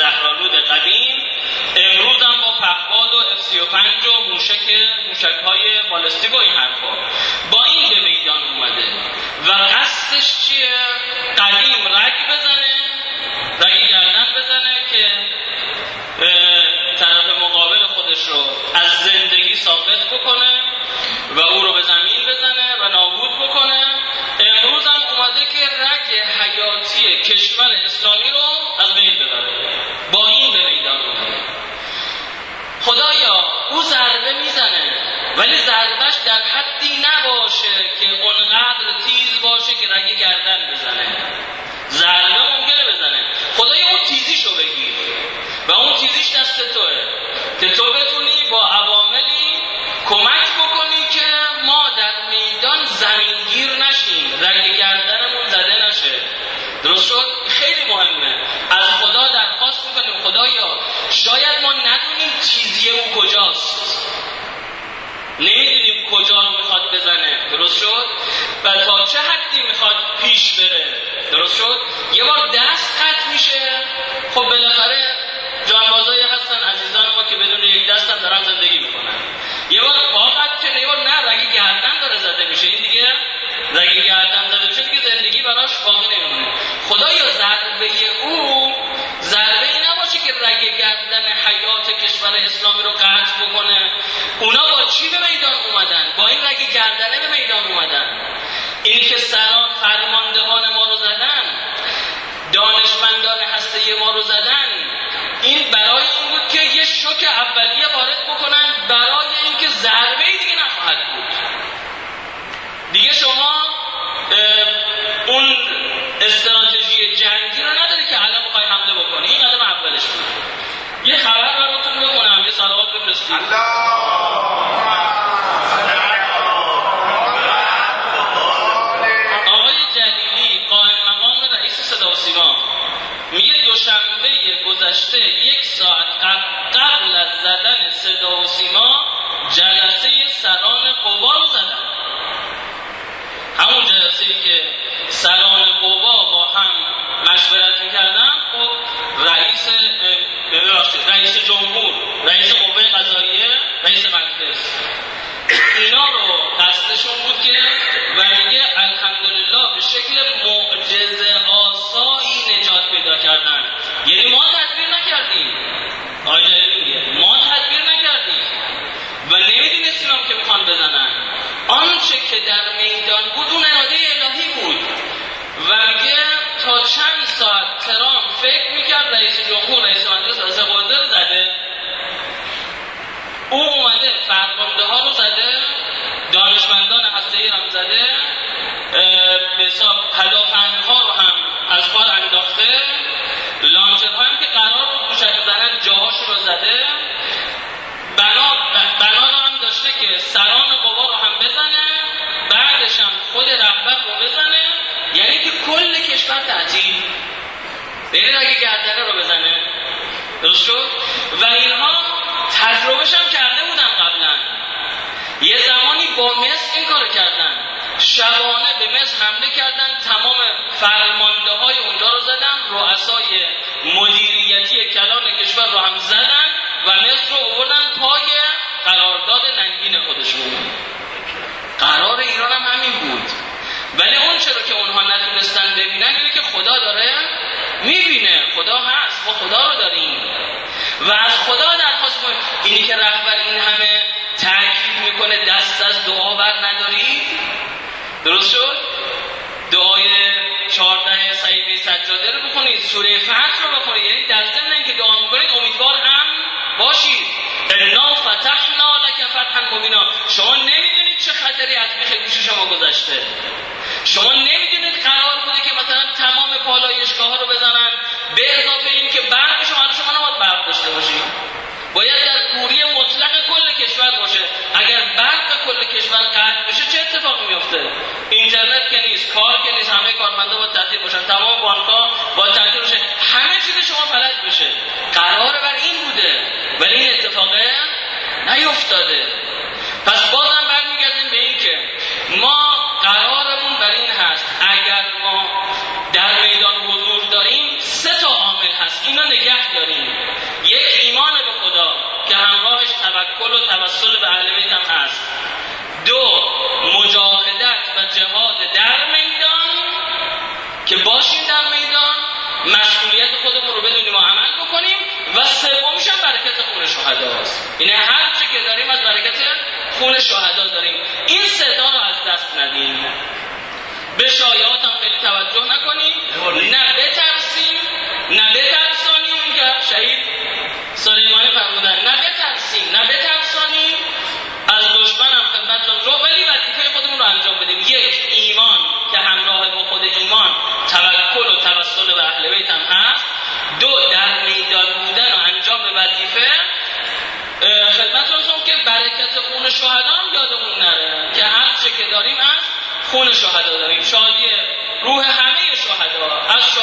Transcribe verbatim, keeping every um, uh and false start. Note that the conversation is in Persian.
زهرآلود قدیم، امروز هم با پهپاد و اف سی و پنج و موشک موشک‌های بالستیک و این حرفا با این به میدان اومده و قصدش چیه؟ قدیم رگ بزنه، رگ گردن بزنه که طرف مقابل خودش رو از زندگی ثابت بکنه و او رو به زمین بزنه و نابود بکنه. امروز هم اومده که رگ حیاتی کشور اسلامی رو از بین ببره، با این به میدان اومده. خدایا او ضربه میزنه ولی ضربهش در حدی نباشه که اونقدر تیز باشه که رگ گردن بزنه. ضربه ممکنه بزنه، خدایا اون تیزیشو بگیر و اون تیزیش دست توه که تو بتونی با عواملی کمک بکنی که ما در میدان زمینگیر نشیم، رگ گردنمون زده نشه. درست شد؟ خیلی مهمه. از خدا درخواست میکنیم خدایا شاید ما ندونیم تیزی او کجاست، نمیدونیم کجا رو میخواد بزنه. درست شد؟ و تا چه حدی میخواد پیش بره. درست شد؟ یه بار دست قطع میشه، خب بالاخره جانبازایی هستن عزیزان ما که بدون یک دست هم دارن زندگی میکنن. یه بار پا قطع شده، یه بار نه رگ گردن داره زده میشه، این دیگه رگ گردن زده میشه دیگه زندگی براش باقی نمیمونه. خدایا ضربه او ضربه ای نباشه که رگ گردن حیات کشور اسلامی رو قطع بکنه. اونا با چی به میدان اومدن؟ با این رگ گردنه به میدان اومدن. این که سران فرماندهان ما رو زدن، دانشمندان هسته ما رو زدن، این برای این بود که یه شوک اولیه وارد بکنن، برای اینکه ضربه‌ای دیگه نخواهد بود. دیگه شما اون استراتژی جنگی رو نداری که الان بخوای حمله بکنی. این قدم اولش بود. یه خبر براتون بخونم، یه صلوات بفرستید. آقای جلیلی قائم مقام رئیس صدا و سیما میگه دوشنبه گذشته یک ساعت قبل از زدن صدا و سیما جلسه سران قوا رو زدن. همون جلسه‌ای که سران قوا با هم مشورت میکردن، خب رئیس ببخشید رئیس جمهور، رئیس قوه قضاییه، رئیس مجلس، اینا رو قصدشون بود که و میگه الحمدلله به شکل معجزه آسایی نجات پیدا کردن. یعنی ما تدبیر نکردیم، آجایی میگه ما تدبیر نکردیم و نمیدونستیم هم که میخوان بزنن. آنچه که در میدان بود اون اراده الهی بود و میگه تا چند ساعت ترامپ فکر میکرد رئیس جمهور، رئیس مجلس، رئیس قوه زده، او اومده فرمانده ها رو زده، دانشمندان هسته‌ای هم زده، به حساب هدافندها رو هم از کار انداخته، لانچرها هم که قرار بود موشک بزنن جاهاشون رو زده، بنا بنا رو هم داشته که سران قوا رو هم بزنه، بعدش هم خود رهبر رو بزنه، یعنی که کل کشور تعطیل، یعنی اگه گردنه رو بزنه. درست شد؟ و اینها تجربهش هم کرده بودن قبلا. یه زمانی با مصر این کار کردن، شبانه به مصر حمله کردن، تمام فرمانده های اونجا رو زدن، رؤسای مدیریتی کلان کشور رو هم زدن و مصر رو آوردن پای قرارداد ننگین خودشون. قرار ایران هم همین بود، ولی اون چرا که اونها نتونستن ببینن اینه که خدا داره میبینه، خدا هست، ما خدا رو داریم و از خدا درخواست کنیم. اینی که رهبر این همه تاکید میکنه دست از دعا بر ندارید. درست شد؟ دعای چهارده صحیفه سجاده رو بخونید، سوره فتح رو بخونید، یعنی در ضمن اینکه دعا میکنید امیدوار هم باشید. انا فتحنا لک فتحا مبینا. شما نمیدونید چه خطری از بیخ گوش شما گذشته. شما نمیدونید قرار بوده که مثلا تمام پالایشگاه ها رو بزنن، به اضافه این که برق شما شما نباید برق داشته باشید، باید در کوری مطلق کل کشور باشه. اگر برق کل کشور قطع بشه چه اتفاقی میفته؟ اینترنت که نیست، کار که نیست، همه کارمندا باید تعطیل باشن، تمام بانک‌ها باید تعطیل بشه، همه چیز شما فلج بشه. قرار بر این بوده ولی این اتفاق نیفتاده. پس بازم برمیگردیم به این که ما قرارمون بر این هست اگر ما در میدان حضور داریم سه تا عامل هست، اینا نگه داریم. هست. دو، در میدان بودن و انجام وظیفه. خدمتتون که برکت خون شهدا هم یادمون نره که هر چه که داریم از خون شهدا داریم. شادی روح همه شهدا، از